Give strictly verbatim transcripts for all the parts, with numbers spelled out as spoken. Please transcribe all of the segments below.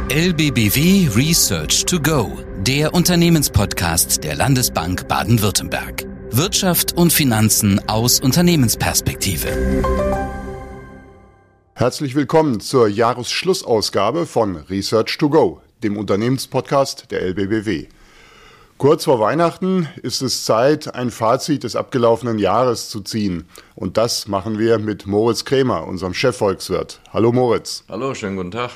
L B B W Research to Go, der Unternehmenspodcast der Landesbank Baden-Württemberg. Wirtschaft und Finanzen aus Unternehmensperspektive. Herzlich willkommen zur Jahresschlussausgabe von Research to Go, dem Unternehmenspodcast der L B B W. Kurz vor Weihnachten ist es Zeit, ein Fazit des abgelaufenen Jahres zu ziehen. Und das machen wir mit Moritz Krämer, unserem Chefvolkswirt. Hallo Moritz. Hallo, schönen guten Tag.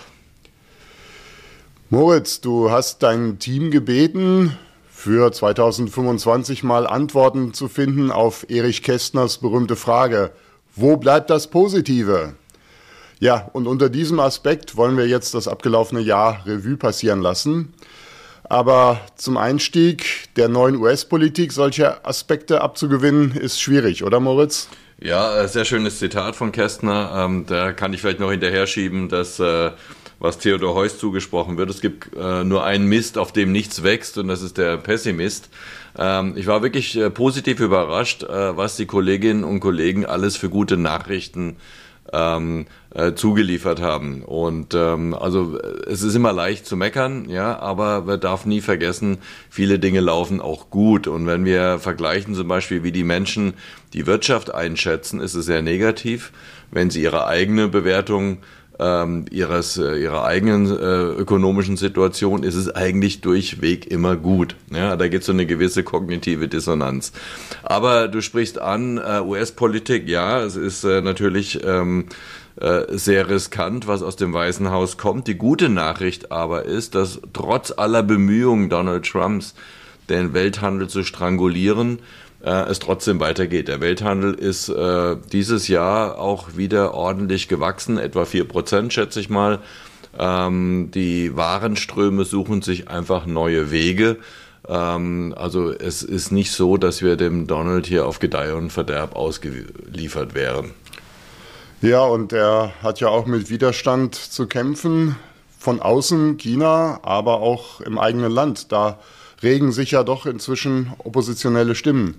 Moritz, du hast dein Team gebeten, für zweitausendfünfundzwanzig mal Antworten zu finden auf Erich Kästners berühmte Frage: Wo bleibt das Positive? Ja, und unter diesem Aspekt wollen wir jetzt das abgelaufene Jahr Revue passieren lassen. Aber zum Einstieg der neuen U S-Politik solche Aspekte abzugewinnen, ist schwierig, oder Moritz? Ja, sehr schönes Zitat von Kästner. Ähm, da kann ich vielleicht noch hinterher schieben, dass äh, was Theodor Heuss zugesprochen wird. Es gibt äh, nur einen Mist, auf dem nichts wächst, und das ist der Pessimist. Ähm, ich war wirklich äh, positiv überrascht, äh, was die Kolleginnen und Kollegen alles für gute Nachrichten ähm, äh, zugeliefert haben. Und ähm, also es ist immer leicht zu meckern, ja, aber man darf nie vergessen, viele Dinge laufen auch gut. Und wenn wir vergleichen zum Beispiel, wie die Menschen die Wirtschaft einschätzen, ist es sehr negativ. Wenn sie ihre eigene Bewertung ähm, ihres, äh, ihrer eigenen äh, ökonomischen Situation, ist es eigentlich durchweg immer gut. Ja, da gibt es so eine gewisse kognitive Dissonanz. Aber du sprichst an, äh, U S-Politik, ja, es ist äh, natürlich ähm, äh, sehr riskant, was aus dem Weißen Haus kommt. Die gute Nachricht aber ist, dass trotz aller Bemühungen Donald Trumps, den Welthandel zu strangulieren, äh, es trotzdem weitergeht. Der Welthandel ist äh, dieses Jahr auch wieder ordentlich gewachsen, etwa vier Prozent, schätze ich mal. Ähm, die Warenströme suchen sich einfach neue Wege. Ähm, also es ist nicht so, dass wir dem Donald hier auf Gedeih und Verderb ausgeliefert wären. Ja, und er hat ja auch mit Widerstand zu kämpfen, von außen, China, aber auch im eigenen Land. Da regen sich ja doch inzwischen oppositionelle Stimmen.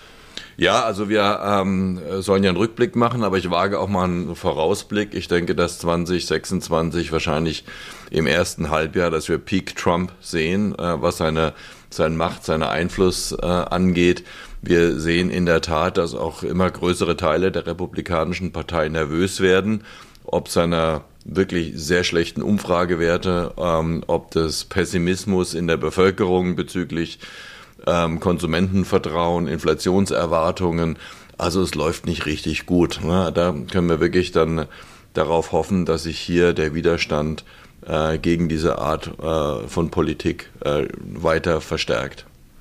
Ja, also wir ähm, sollen ja einen Rückblick machen, aber ich wage auch mal einen Vorausblick. Ich denke, dass zwanzig sechsundzwanzig wahrscheinlich im ersten Halbjahr, dass wir Peak Trump sehen, äh, was seine, seine Macht, seinen Einfluss äh, angeht. Wir sehen in der Tat, dass auch immer größere Teile der Republikanischen Partei nervös werden, ob seiner wirklich sehr schlechten Umfragewerte, ähm, ob des Pessimismus in der Bevölkerung bezüglich ähm, Konsumentenvertrauen, Inflationserwartungen. Also es läuft nicht richtig gut. Ne? Da können wir wirklich dann darauf hoffen, dass sich hier der Widerstand äh, gegen diese Art äh, von Politik äh, weiter verstärkt.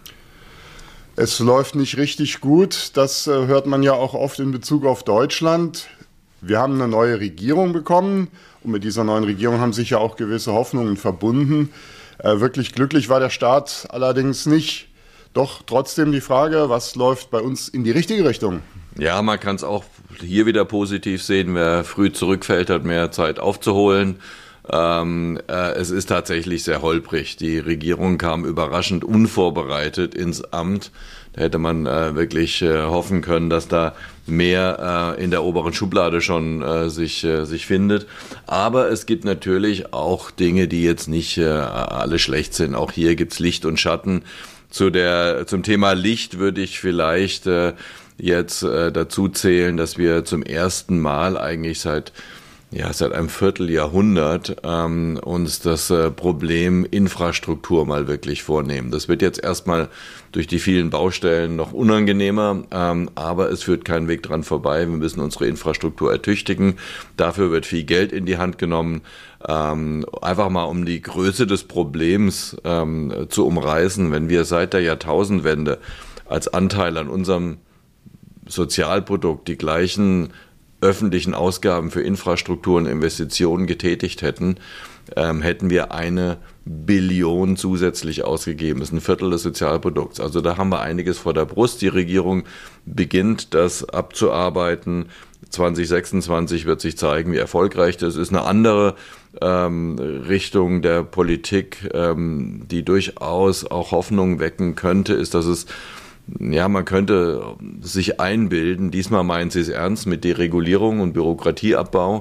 Es läuft nicht richtig gut. Das äh, hört man ja auch oft in Bezug auf Deutschland. Wir haben eine neue Regierung bekommen und mit dieser neuen Regierung haben sich ja auch gewisse Hoffnungen verbunden. Äh, wirklich glücklich war der Staat allerdings nicht. Doch trotzdem die Frage, was läuft bei uns in die richtige Richtung? Ja, man kann es auch hier wieder positiv sehen. Wer früh zurückfällt, hat mehr Zeit aufzuholen. Ähm, äh, es ist tatsächlich sehr holprig. Die Regierung kam überraschend unvorbereitet ins Amt. Da hätte man äh, wirklich äh, hoffen können, dass da mehr äh, in der oberen Schublade schon äh, sich, äh, sich findet. Aber es gibt natürlich auch Dinge, die jetzt nicht äh, alle schlecht sind. Auch hier gibt's Licht und Schatten. Zu der, zum Thema Licht würde ich vielleicht äh, jetzt äh, dazu zählen, dass wir zum ersten Mal eigentlich seit ja, seit einem Vierteljahrhundert ähm, uns das äh, Problem Infrastruktur mal wirklich vornehmen. Das wird jetzt erstmal durch die vielen Baustellen noch unangenehmer, ähm, aber es führt kein Weg dran vorbei. Wir müssen unsere Infrastruktur ertüchtigen. Dafür wird viel Geld in die Hand genommen. Ähm, einfach mal um die Größe des Problems ähm, zu umreißen. Wenn wir seit der Jahrtausendwende als Anteil an unserem Sozialprodukt die gleichen öffentlichen Ausgaben für Infrastruktur und Investitionen getätigt hätten, ähm, hätten wir eine Billion zusätzlich ausgegeben. Das ist ein Viertel des Sozialprodukts. Also da haben wir einiges vor der Brust. Die Regierung beginnt das abzuarbeiten. zwanzig sechsundzwanzig wird sich zeigen, wie erfolgreich das ist. Eine andere ähm, Richtung der Politik, ähm, die durchaus auch Hoffnung wecken könnte, ist, dass es Ja, man könnte sich einbilden, diesmal meinen sie es ernst mit Deregulierung und Bürokratieabbau.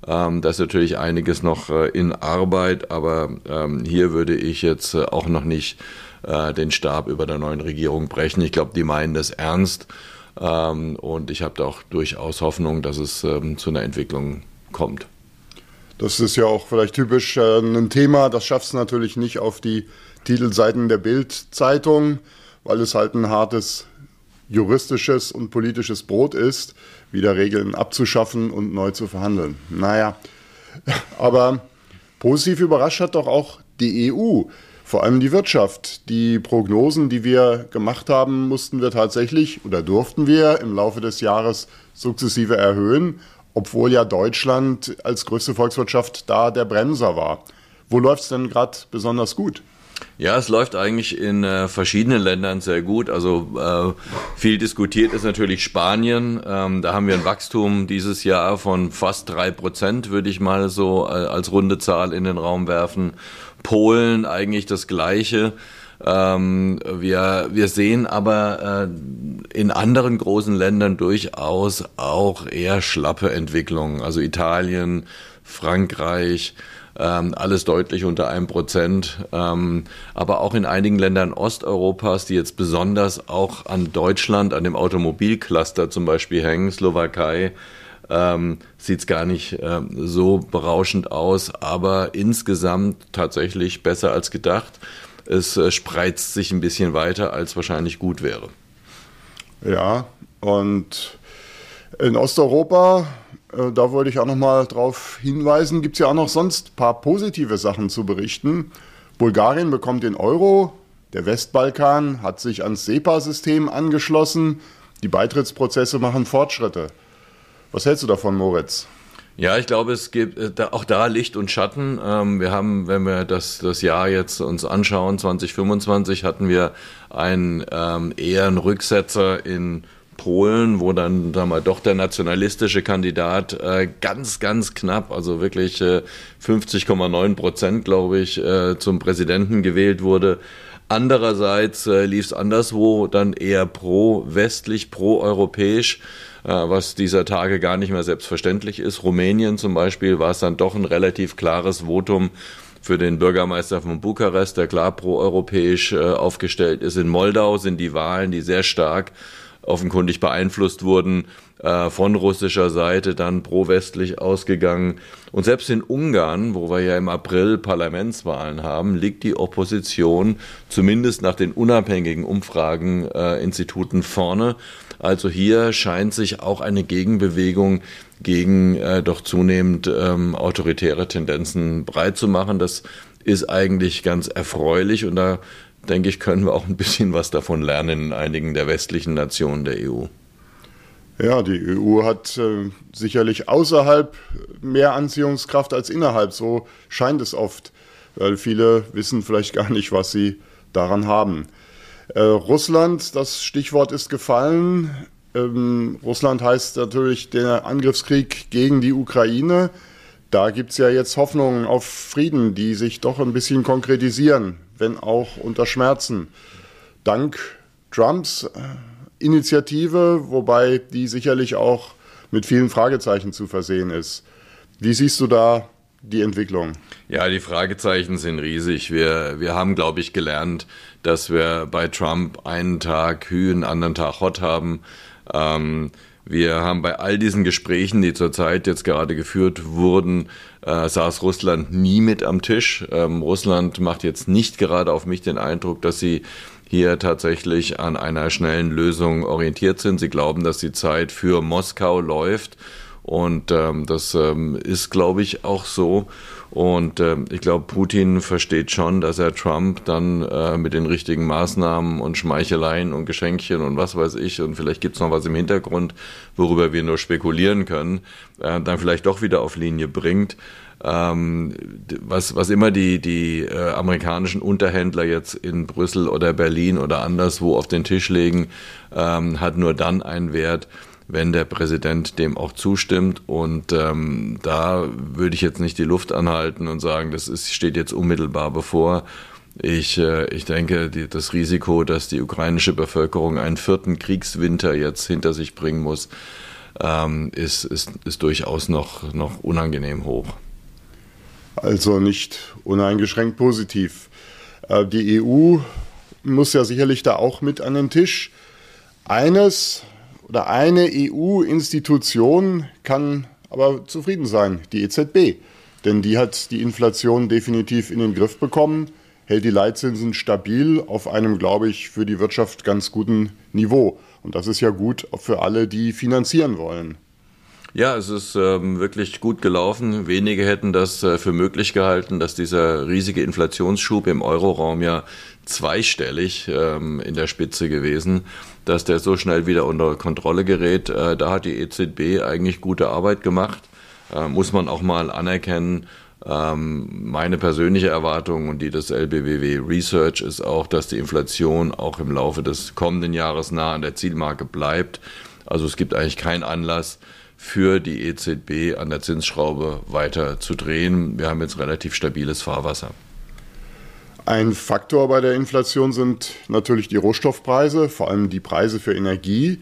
Ähm, da ist natürlich einiges noch äh, in Arbeit, aber ähm, hier würde ich jetzt äh, auch noch nicht äh, den Stab über der neuen Regierung brechen. Ich glaube, die meinen das ernst ähm, und ich habe da auch durchaus Hoffnung, dass es ähm, zu einer Entwicklung kommt. Das ist ja auch vielleicht typisch äh, ein Thema, das schaffst du natürlich nicht auf die Titelseiten der Bild-Zeitung, weil es halt ein hartes juristisches und politisches Brot ist, wieder Regeln abzuschaffen und neu zu verhandeln. Naja, aber positiv überrascht hat doch auch die E U, vor allem die Wirtschaft. Die Prognosen, die wir gemacht haben, mussten wir tatsächlich oder durften wir im Laufe des Jahres sukzessive erhöhen, obwohl ja Deutschland als größte Volkswirtschaft da der Bremser war. Wo läuft es denn gerade besonders gut? Ja, es läuft eigentlich in äh, verschiedenen Ländern sehr gut. Also äh, viel diskutiert ist natürlich Spanien. Ähm, da haben wir ein Wachstum dieses Jahr von fast drei Prozent, würde ich mal so äh, als runde Zahl in den Raum werfen. Polen eigentlich das Gleiche. Ähm, wir, wir sehen aber äh, in anderen großen Ländern durchaus auch eher schlappe Entwicklungen. Also Italien, Frankreich, Ähm, alles deutlich unter einem Prozent, ähm, aber auch in einigen Ländern Osteuropas, die jetzt besonders auch an Deutschland, an dem Automobilcluster zum Beispiel hängen, Slowakei, ähm, sieht es gar nicht ähm, so berauschend aus, aber insgesamt tatsächlich besser als gedacht. Es äh, spreizt sich ein bisschen weiter, als wahrscheinlich gut wäre. Ja, und in Osteuropa, da wollte ich auch noch mal drauf hinweisen, gibt es ja auch noch sonst ein paar positive Sachen zu berichten. Bulgarien bekommt den Euro, der Westbalkan hat sich ans SEPA-System angeschlossen, die Beitrittsprozesse machen Fortschritte. Was hältst du davon, Moritz? Ja, ich glaube, es gibt auch da Licht und Schatten. Wir haben, wenn wir das, das Jahr jetzt uns anschauen, zwanzig fünfundzwanzig, hatten wir einen ähm, eher einen Rücksetzer in Polen, wo dann da mal doch der nationalistische Kandidat äh, ganz, ganz knapp, also wirklich äh, fünfzig Komma neun Prozent, glaube ich, äh, zum Präsidenten gewählt wurde. Andererseits äh, lief es anderswo dann eher pro-westlich, pro-europäisch, äh, was dieser Tage gar nicht mehr selbstverständlich ist. Rumänien zum Beispiel war es dann doch ein relativ klares Votum für den Bürgermeister von Bukarest, der klar pro-europäisch äh, aufgestellt ist. In Moldau sind die Wahlen, die sehr stark offenkundig beeinflusst wurden, äh, von russischer Seite dann pro-westlich ausgegangen. Und selbst in Ungarn, wo wir ja im April Parlamentswahlen haben, liegt die Opposition zumindest nach den unabhängigen Umfrageninstituten äh, vorne. Also hier scheint sich auch eine Gegenbewegung gegen äh, doch zunehmend ähm, autoritäre Tendenzen breit zu machen. Das ist eigentlich ganz erfreulich und da denke ich, können wir auch ein bisschen was davon lernen in einigen der westlichen Nationen der E U. Ja, die E U hat äh, sicherlich außerhalb mehr Anziehungskraft als innerhalb. So scheint es oft, weil viele wissen vielleicht gar nicht, was sie daran haben. Äh, Russland, das Stichwort ist gefallen. Ähm, Russland heißt natürlich der Angriffskrieg gegen die Ukraine. Da gibt es ja jetzt Hoffnungen auf Frieden, die sich doch ein bisschen konkretisieren, wenn auch unter Schmerzen. Dank Trumps Initiative, wobei die sicherlich auch mit vielen Fragezeichen zu versehen ist. Wie siehst du da die Entwicklung? Ja, die Fragezeichen sind riesig. Wir, wir haben, glaube ich, gelernt, dass wir bei Trump einen Tag Hü, einen anderen Tag Hot haben. Ähm, Wir haben bei all diesen Gesprächen, die zurzeit jetzt gerade geführt wurden, äh, saß Russland nie mit am Tisch. Ähm, Russland macht jetzt nicht gerade auf mich den Eindruck, dass sie hier tatsächlich an einer schnellen Lösung orientiert sind. Sie glauben, dass die Zeit für Moskau läuft und ähm, das ähm, ist, glaube ich, auch so. Und äh, ich glaube, Putin versteht schon, dass er Trump dann äh, mit den richtigen Maßnahmen und Schmeicheleien und Geschenkchen und was weiß ich, und vielleicht gibt's noch was im Hintergrund, worüber wir nur spekulieren können, äh, dann vielleicht doch wieder auf Linie bringt. Ähm, was, was immer die, die äh, amerikanischen Unterhändler jetzt in Brüssel oder Berlin oder anderswo auf den Tisch legen, ähm, hat nur dann einen Wert, wenn der Präsident dem auch zustimmt. Und ähm, da würde ich jetzt nicht die Luft anhalten und sagen, das ist, steht jetzt unmittelbar bevor. Ich, äh, ich denke, die, das Risiko, dass die ukrainische Bevölkerung einen vierten Kriegswinter jetzt hinter sich bringen muss, ähm, ist, ist, ist durchaus noch, noch unangenehm hoch. Also nicht uneingeschränkt positiv. Äh, die E U muss ja sicherlich da auch mit an den Tisch. Eines oder eine E U-Institution kann aber zufrieden sein, die E Z B. Denn die hat die Inflation definitiv in den Griff bekommen, hält die Leitzinsen stabil auf einem, glaube ich, für die Wirtschaft ganz guten Niveau. Und das ist ja gut für alle, die finanzieren wollen. Ja, es ist ähm, wirklich gut gelaufen. Wenige hätten das äh, für möglich gehalten, dass dieser riesige Inflationsschub im Euroraum ja zweistellig ähm, in der Spitze gewesen, dass der so schnell wieder unter Kontrolle gerät. Äh, da hat die E Z B eigentlich gute Arbeit gemacht, äh, muss man auch mal anerkennen. Ähm, meine persönliche Erwartung und die des L B B W Research ist auch, dass die Inflation auch im Laufe des kommenden Jahres nah an der Zielmarke bleibt. Also es gibt eigentlich keinen Anlass für die E Z B an der Zinsschraube weiter zu drehen. Wir haben jetzt relativ stabiles Fahrwasser. Ein Faktor bei der Inflation sind natürlich die Rohstoffpreise, vor allem die Preise für Energie.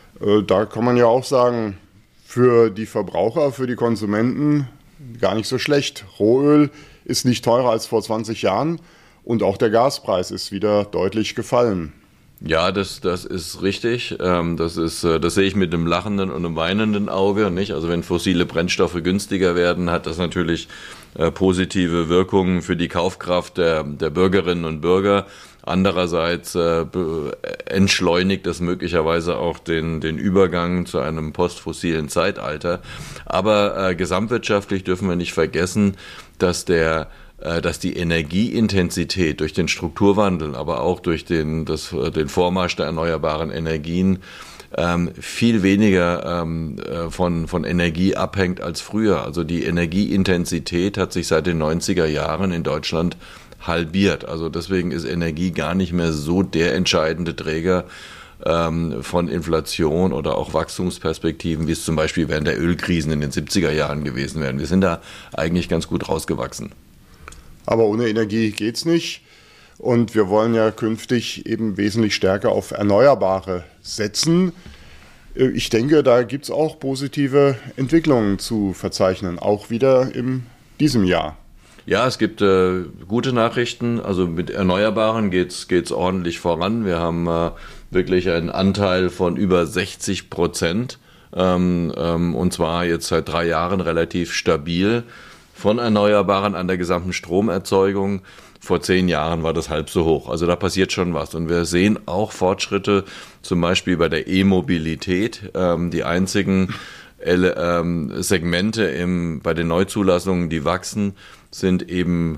Da kann man ja auch sagen, für die Verbraucher, für die Konsumenten gar nicht so schlecht. Rohöl ist nicht teurer als vor zwanzig Jahren und auch der Gaspreis ist wieder deutlich gefallen. Ja, das, das ist richtig. Das ist, das sehe ich mit einem lachenden und einem weinenden Auge, nicht? Also wenn fossile Brennstoffe günstiger werden, hat das natürlich positive Wirkungen für die Kaufkraft der, der Bürgerinnen und Bürger. Andererseits äh, entschleunigt das möglicherweise auch den, den Übergang zu einem postfossilen Zeitalter. Aber äh, gesamtwirtschaftlich dürfen wir nicht vergessen, dass der dass die Energieintensität durch den Strukturwandel, aber auch durch den, das, den Vormarsch der erneuerbaren Energien ähm, viel weniger ähm, von, von Energie abhängt als früher. Also die Energieintensität hat sich seit den neunziger Jahren in Deutschland halbiert. Also deswegen ist Energie gar nicht mehr so der entscheidende Träger ähm, von Inflation oder auch Wachstumsperspektiven, wie es zum Beispiel während der Ölkrisen in den siebziger Jahren gewesen wären. Wir sind da eigentlich ganz gut rausgewachsen. Aber ohne Energie geht's nicht. Und wir wollen ja künftig eben wesentlich stärker auf Erneuerbare setzen. Ich denke, da gibt's auch positive Entwicklungen zu verzeichnen, auch wieder in diesem Jahr. Ja, es gibt äh, gute Nachrichten. Also mit Erneuerbaren geht's geht's ordentlich voran. Wir haben äh, wirklich einen Anteil von über sechzig Prozent ähm, ähm, und zwar jetzt seit drei Jahren relativ stabil von Erneuerbaren an der gesamten Stromerzeugung. Vor zehn Jahren war das halb so hoch. Also da passiert schon was. Und wir sehen auch Fortschritte, zum Beispiel bei der E-Mobilität. Ähm, die einzigen Ele- ähm, Segmente im, bei den Neuzulassungen, die wachsen, sind eben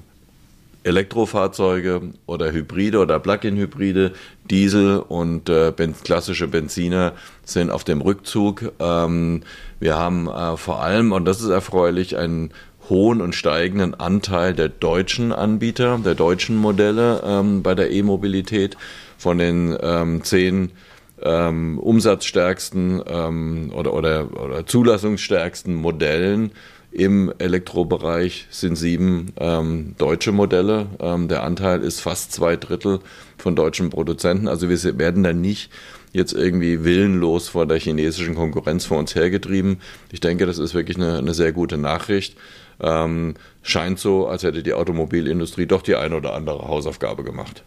Elektrofahrzeuge oder Hybride oder Plug-in-Hybride. Diesel und äh, ben- klassische Benziner sind auf dem Rückzug. Ähm, wir haben äh, vor allem, und das ist erfreulich, einen hohen und steigenden Anteil der deutschen Anbieter, der deutschen Modelle ähm, bei der E-Mobilität. Von den ähm, zehn ähm, umsatzstärksten ähm, oder, oder, oder zulassungsstärksten Modellen im Elektrobereich sind sieben ähm, deutsche Modelle. Ähm, der Anteil ist fast zwei Drittel von deutschen Produzenten. Also wir werden da nicht jetzt irgendwie willenlos vor der chinesischen Konkurrenz vor uns hergetrieben. Ich denke, das ist wirklich eine, eine sehr gute Nachricht. Ähm, scheint so, als hätte die Automobilindustrie doch die eine oder andere Hausaufgabe gemacht.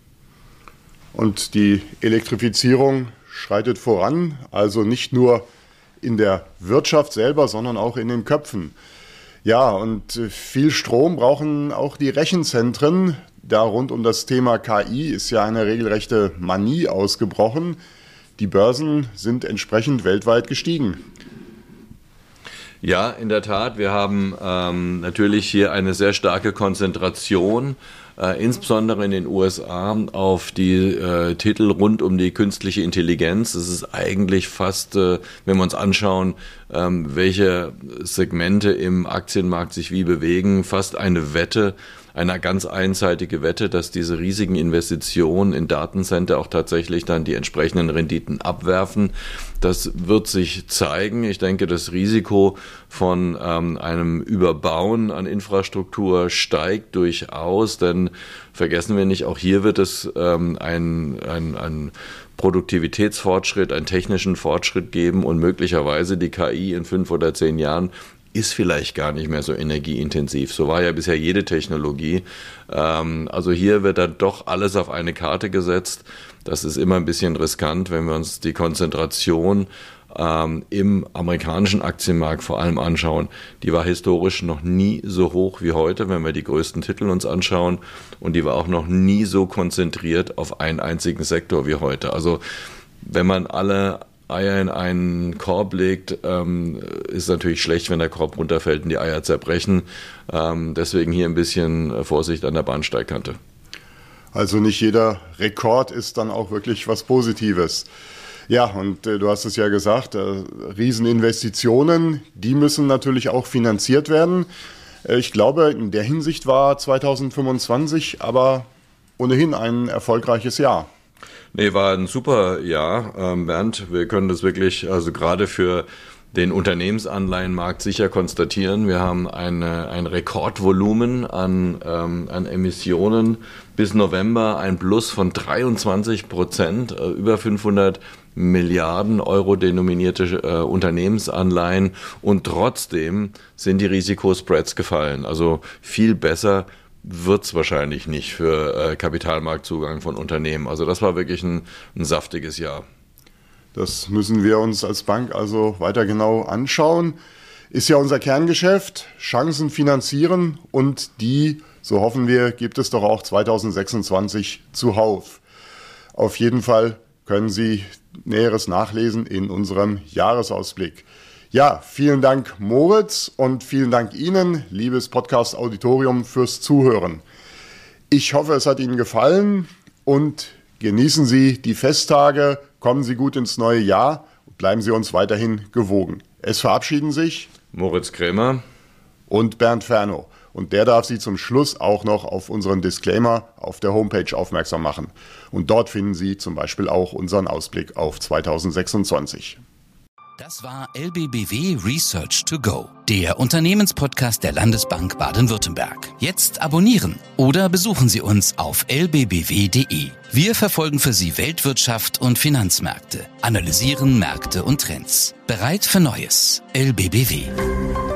Und die Elektrifizierung schreitet voran, also nicht nur in der Wirtschaft selber, sondern auch in den Köpfen. Ja, und viel Strom brauchen auch die Rechenzentren. Da rund um das Thema K I ist ja eine regelrechte Manie ausgebrochen. Die Börsen sind entsprechend weltweit gestiegen. Ja, in der Tat. Wir haben ähm, natürlich hier eine sehr starke Konzentration, äh, insbesondere in den U S A, auf die äh, Titel rund um die künstliche Intelligenz. Es ist eigentlich fast, äh, wenn wir uns anschauen, ähm, welche Segmente im Aktienmarkt sich wie bewegen, fast eine Wette, eine ganz einseitige Wette, dass diese riesigen Investitionen in Datencenter auch tatsächlich dann die entsprechenden Renditen abwerfen. Das wird sich zeigen. Ich denke, das Risiko von ähm, einem Überbauen an Infrastruktur steigt durchaus, denn Denn vergessen wir nicht, auch hier wird es ähm, ein, ein, ein Produktivitätsfortschritt, einen technischen Fortschritt geben und möglicherweise die K I in fünf oder zehn Jahren ist vielleicht gar nicht mehr so energieintensiv. So war ja bisher jede Technologie. Ähm, also hier wird dann doch alles auf eine Karte gesetzt. Das ist immer ein bisschen riskant, wenn wir uns die Konzentration ähm, im amerikanischen Aktienmarkt vor allem anschauen. Die war historisch noch nie so hoch wie heute, wenn wir die größten Titel uns anschauen. Und die war auch noch nie so konzentriert auf einen einzigen Sektor wie heute. Also wenn man alle Eier in einen Korb legt, ähm, ist natürlich schlecht, wenn der Korb runterfällt und die Eier zerbrechen. Ähm, deswegen hier ein bisschen Vorsicht an der Bahnsteigkante. Also nicht jeder Rekord ist dann auch wirklich was Positives. Ja, und äh, du hast es ja gesagt, äh, Rieseninvestitionen, die müssen natürlich auch finanziert werden. Äh, ich glaube, in der Hinsicht war zweitausendfünfundzwanzig aber ohnehin ein erfolgreiches Jahr. Nee, war ein super Jahr, ähm, Bernd. Wir können das wirklich, also gerade für den Unternehmensanleihenmarkt sicher konstatieren. Wir haben eine, ein Rekordvolumen an, ähm, an Emissionen. Bis November ein Plus von dreiundzwanzig Prozent, äh, über fünfhundert Milliarden Euro denominierte äh, Unternehmensanleihen. Und trotzdem sind die Risikospreads gefallen. Also viel besser wird es wahrscheinlich nicht für äh, Kapitalmarktzugang von Unternehmen. Also das war wirklich ein, ein saftiges Jahr. Das müssen wir uns als Bank also weiter genau anschauen. Ist ja unser Kerngeschäft, Chancen finanzieren und die, so hoffen wir, gibt es doch auch zweitausendsechsundzwanzig zuhauf. Auf jeden Fall können Sie Näheres nachlesen in unserem Jahresausblick. Ja, vielen Dank Moritz und vielen Dank Ihnen, liebes Podcast-Auditorium, fürs Zuhören. Ich hoffe, es hat Ihnen gefallen und genießen Sie die Festtage, kommen Sie gut ins neue Jahr und bleiben Sie uns weiterhin gewogen. Es verabschieden sich Moritz Krämer und Bernd Fernow. Und der darf Sie zum Schluss auch noch auf unseren Disclaimer auf der Homepage aufmerksam machen. Und dort finden Sie zum Beispiel auch unseren Ausblick auf zweitausendsechsundzwanzig. Das war L B B W Research to Go, der Unternehmenspodcast der Landesbank Baden-Württemberg. Jetzt abonnieren oder besuchen Sie uns auf l b b w punkt d e. Wir verfolgen für Sie Weltwirtschaft und Finanzmärkte, analysieren Märkte und Trends. Bereit für Neues. L B B W.